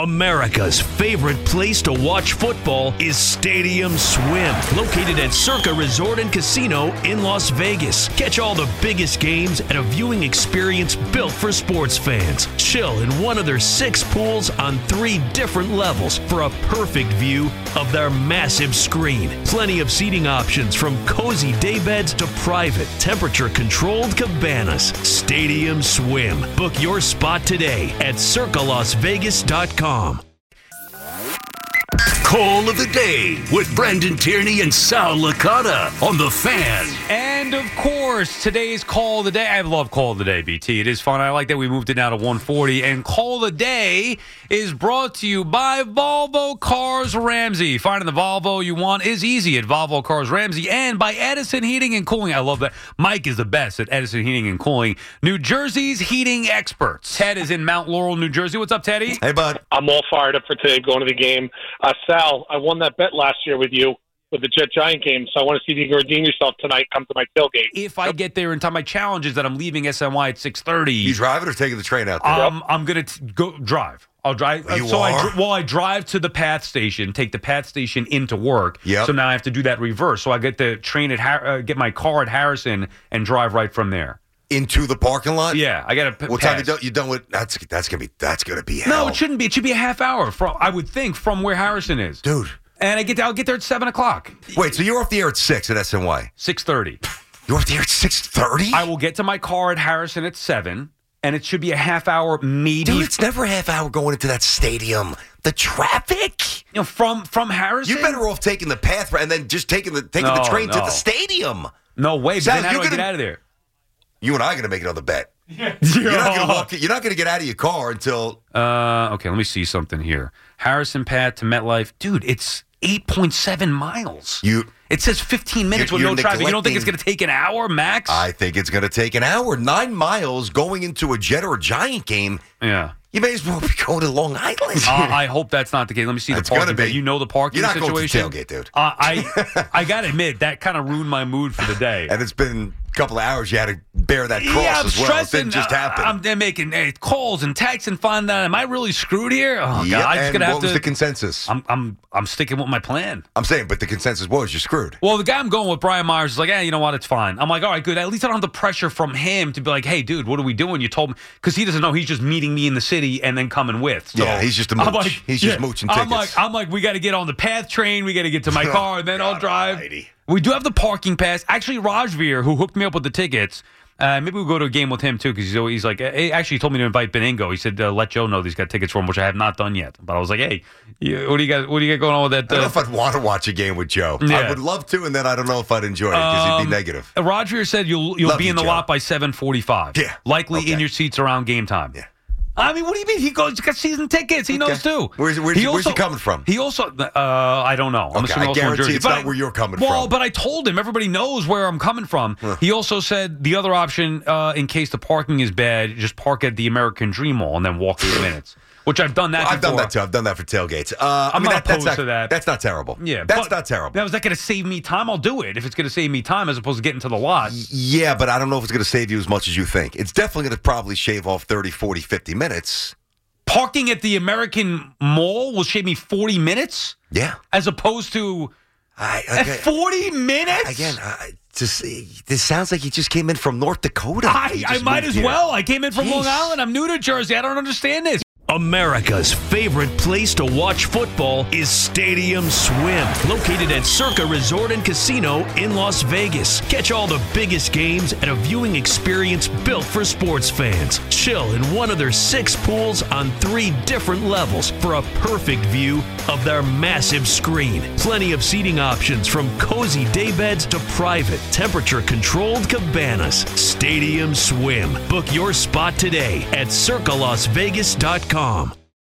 America's favorite place to watch football is Stadium Swim, located at Circa Resort and Casino in Las Vegas. Catch all the biggest games at a viewing experience built for sports fans. Chill in one of their 6 pools on 3 different levels for a perfect view of their massive screen. Plenty of seating options from cozy daybeds to private, temperature-controlled cabanas. Stadium Swim. Book your spot today at circalasvegas.com. Call of the Day with Brendan Tierney and Sal Licata on The Fan. And, of course, today's Call of the Day. I love Call of the Day, BT. It is fun. I like that we moved it now to 140. And Call of the Day is brought to you by Volvo Cars Ramsey. Finding the Volvo you want is easy at Volvo Cars Ramsey. And by Edison Heating and Cooling. I love that. Mike is the best at Edison Heating and Cooling. New Jersey's heating experts. Ted is in Mount Laurel, New Jersey. What's up, Teddy? Hey, bud. I'm all fired up for today going to the game. Sal, I won that bet last year with you with the Jet-Giant game, so I want to see if you can redeem yourself tonight. Come to my tailgate. If I get there in time, my challenge is that I'm leaving SNY at 6:30. You driving or taking the train out there? I'm going to go drive. I'll drive. I drive to the PATH station, take the PATH station into work. Yep. So now I have to do that reverse. So I get the train at get my car at Harrison and drive right from there. Into the parking lot? Yeah, I got to. What time you done with? That's gonna be hell. No, it shouldn't be. It should be a half hour from. I would think from where Harrison is, dude. And I'll get there at 7 o'clock. Wait, so you're off the air at 6 at SNY? 6:30. You're off the air at 6:30? I will get to my car at Harrison at 7, and it should be a half hour, maybe. Dude, it's never a half hour going into that stadium. The traffic. You know, from Harrison. You're better off taking the path and then just taking the train to the stadium. No way. But then how do I get out of there? You and I are going to make another bet. You're not going to get out of your car until... Okay, let me see something here. Harrison Pat to MetLife. Dude, it's 8.7 miles. It says 15 minutes with no traffic. You don't think it's going to take an hour max? I think it's going to take an hour. 9 miles going into a Jet or a Giant game. Yeah. You may as well be going to Long Island. I hope that's not the case. Let me see the parking. Be. You know the parking situation? You're not going to tailgate, dude. I got to admit, that kind of ruined my mood for the day. And it's been a couple of hours you had to bear that cross as well. Stressing. It didn't just happen. I'm making calls and texts and find out, am I really screwed here? Oh, God. Yep. I'm just gonna have what was the consensus? I'm sticking with my plan. I'm saying, but the consensus was you're screwed. Well, the guy I'm going with, Brian Myers, is like, you know what? It's fine. I'm like, all right, good. At least I don't have the pressure from him to be like, hey, dude, what are we doing? You told me. Because he doesn't know. He's just meeting me in the city and then coming with. So yeah, he's just a mooch. He's just mooching tickets. I'm like, we got to get on the PATH train. We got to get to my car, and then I'll drive. Almighty. We do have the parking pass. Actually, Rajveer, who hooked me up with the tickets, maybe we'll go to a game with him, too, because he's like, hey, actually, he told me to invite Beningo. He said, let Joe know he's got tickets for him, which I have not done yet. But I was like, hey, what do you got going on with that? I don't know if I'd want to watch a game with Joe. Yeah. I would love to, and then I don't know if I'd enjoy it because he'd be negative. Rajveer said you'll be in the lot by 7:45. Yeah. Likely in your seats around game time. Yeah. I mean, what do you mean? He's got season tickets. He knows, too. Where's he coming from? He also, I don't know. I'm assuming I guarantee Jersey, it's not where you're coming from. Well, but I told him. Everybody knows where I'm coming from. He also said the other option, in case the parking is bad, just park at the American Dream Mall and then walk 8 minutes. Which I've done that before. I've done that, too. I've done that for tailgates. I'm not opposed to that. That's not terrible. Yeah. That's not terrible. Now, is that going to save me time? I'll do it if it's going to save me time as opposed to getting to the lot. Yeah, but I don't know if it's going to save you as much as you think. It's definitely going to probably shave off 30, 40, 50 minutes. Parking at the American Mall will shave me 40 minutes? Yeah. As opposed to 40 minutes? Again, this sounds like he just came in from North Dakota. I might as well. I came in from Long Island. I'm new to Jersey. I don't understand this. America's favorite place to watch football is Stadium Swim, located at Circa Resort and Casino in Las Vegas. Catch all the biggest games at a viewing experience built for sports fans. Chill in one of their 6 pools on 3 different levels for a perfect view of their massive screen. Plenty of seating options from cozy daybeds to private, temperature-controlled cabanas. Stadium Swim. Book your spot today at circalasvegas.com.